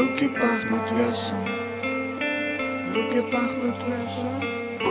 Руки пахнут весом, руки пахнут весом.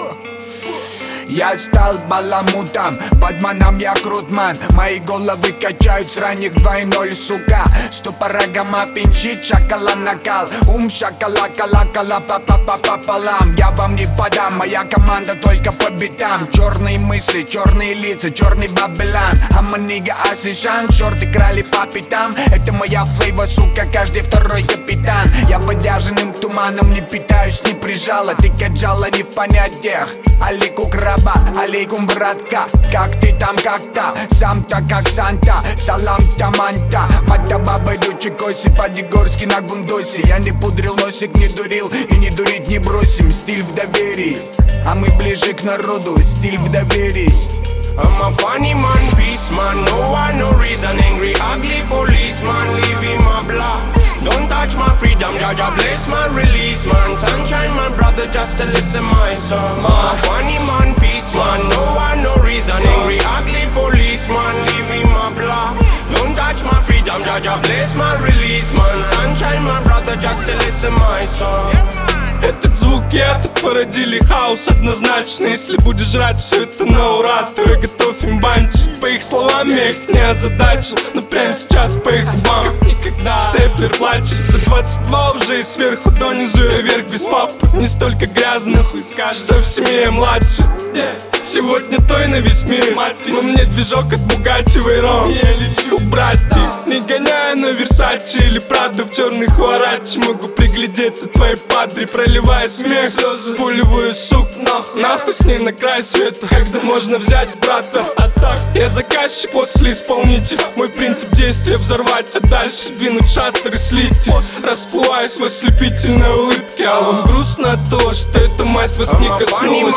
Я стал баламутом, подманом я крутман. Мои головы качают с ранних 2:0, сука. Ступора гамма пинчит, шакала накал. Шакала, кала, пополам. Я вам не подам, моя команда только по битам. Черные мысли, черные лица, черный бабелан. Аманига Асишан, черты крали по пятам. Это моя флейва, сука, каждый второй капитан. Я подержанным туманом не питаюсь, не прижала. Ты каджала не в понятиях. Алейку краба, алейкум братка. Как ты там как-то, сам-то как Санта. Салам таманта, мата баба дучи коси. По-дегорски на гундосе. Я не пудрил носик, не дурил и не дурить не бросим. Стиль в доверии, а мы ближе к народу. Стиль в доверии. I'm a funny man, peace man, no one, no reason. Angry, ugly policeman, leave him a block. Don't touch my freedom, Jaja bless my release, man. Sunshine, my brother, just to listen my song. I'm a funny man, peace man, no one, no reason. Angry, ugly policeman, leave him a block. Don't touch my freedom, Jaja bless my release, man. Sunshine, my brother, just to listen my song. Этот звук и это породили хаос однозначно. Если будешь жрать все это на ура, то я готов им банчить. По их словам я их не озадачил, но прямо сейчас по их губам никогда. Степлер плачет за 22 уже и сверху донизу я вверх без папы. Не столько грязно, хуй скажет, что в семье я младше. Сегодня той на весь мир, во мне движок от Бугатти Вейрон. Я лечу убрать их, не гоняя на Версачи или Прадо в черных Хуарачи. Могу приглядеться твоей падре, проливая смех, слезы, спуливаю сук нахуй с ней на край света. Когда можно взять брата, а так я заказчик, после исполнитель. Мой принцип действия взорвать, а дальше двинуть шаттер и слить. Расплываюсь в ослепительной улыбке, а вам грустно от того, что эта масть вас не коснулась.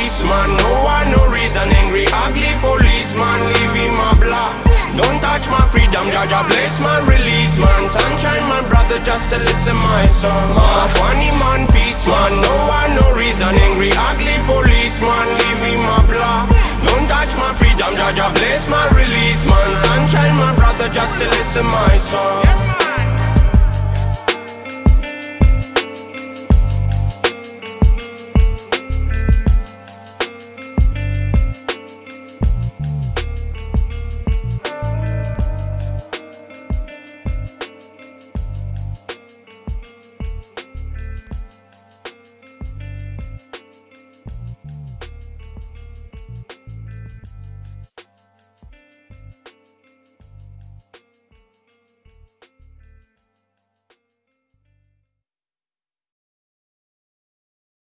No reason, angry, ugly policeman, leave him a block. Don't touch my freedom, Jaja bless my release, man. Sunshine, my brother, just to listen my song. I'm a funny man, peace man, no one, no reason. Angry, ugly policeman, leave him a block. Don't touch my freedom, Jaja bless my release, man. Sunshine, my brother, just to listen my song.